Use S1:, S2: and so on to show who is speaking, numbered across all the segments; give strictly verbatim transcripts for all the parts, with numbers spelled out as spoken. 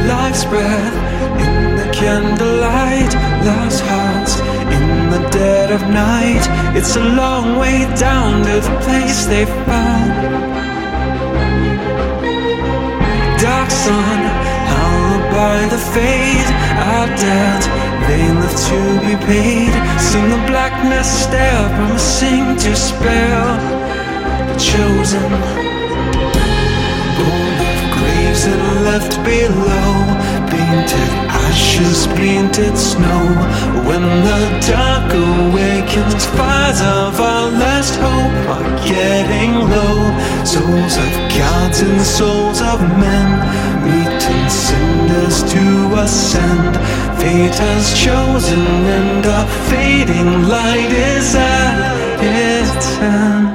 S1: life's breath in the candlelight, lost hearts in the dead of night. It's a long way down to the place they found. Dark sun, hallowed by the fade, our debt, they live to be paid. Seen the blackness stare, promising to spare the chosen. Born of graves and left below, painted ashes, painted snow. When the dark awakens, fires of our last hope are getting low. Souls of gods and souls of men meet in cinders to ascend. Fate has chosen and a fading light is at its end.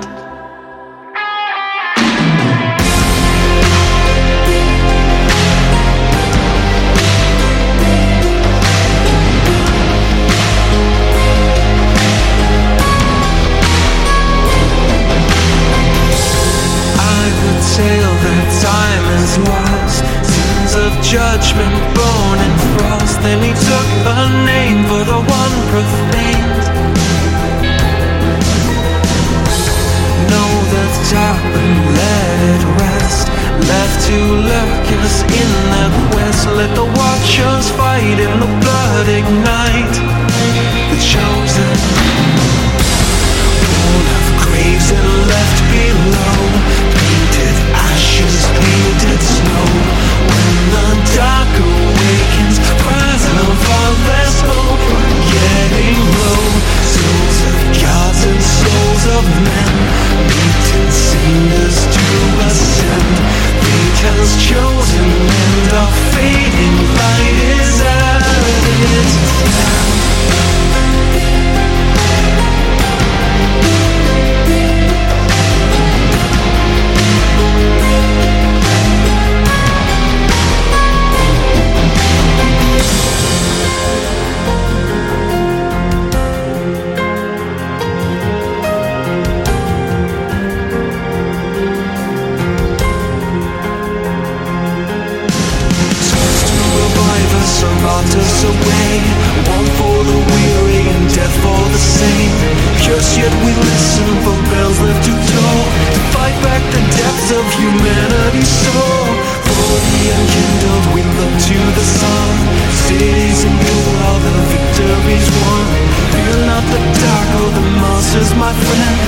S1: Tale that time is lost, sins of judgment born in frost. Then he took a name for the one profaned. Know the top and let it rest, left to lurk us in that quest. Let the watchers fight in the blood ignite the chosen. Born of graves and left below, painted ashes, painted snow. When the dark awakens, cries of our last hope are getting low. Souls of gods and souls of men meet in cinders to ascend. Fate has chosen and our fading light is at its end. Us away, one for the weary and death for the saint. Curse yet we listen for bells left to toll, to fight back the depths of humanity's soul. For the unkindled we look to the sun, cities and blue, all the victories won. Fear not the dark or the monsters, my friend.